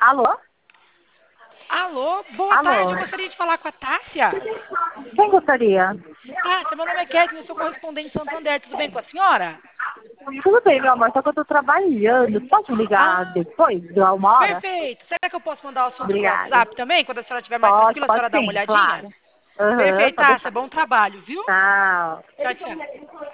Alô? Alô, boa Alô? tarde. Eu gostaria de falar com a Tássia. Quem gostaria? Tássia, meu nome é Kathleen, eu sou correspondente em Santander. Tudo bem com a senhora? Tudo bem, meu amor, só que eu tô trabalhando. Pode me ligar Ah, depois, de uma hora? perfeito. Será que eu posso mandar o assunto pro Obrigada. WhatsApp também? Quando a senhora estiver mais Pode, tranquila, a pode senhora dá uma sim, olhadinha? claro. Aham, Perfeito, pode Tássia. deixar. Bom trabalho, viu? Tchau. Tchau, tchau.